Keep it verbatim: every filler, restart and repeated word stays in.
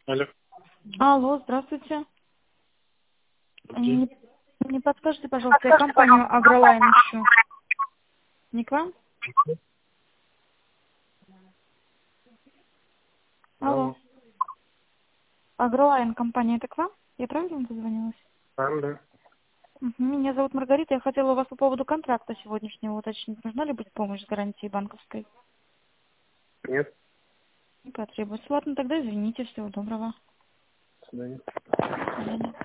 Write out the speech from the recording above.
Алло. Алло, здравствуйте. Окей. Не, не подскажите, пожалуйста, я компанию Агролайн ищу. Не к вам? Алло. Алло. Агролайн компания, это к вам? Я правильно дозвонилась? Там, да. Мгм. Меня зовут Маргарита. Я хотела у вас по поводу контракта сегодняшнего уточнить. Нужна ли будет помощь с гарантией банковской? Нет. Не потребуется. Ладно, тогда извините. Всего доброго. До свидания. До свидания.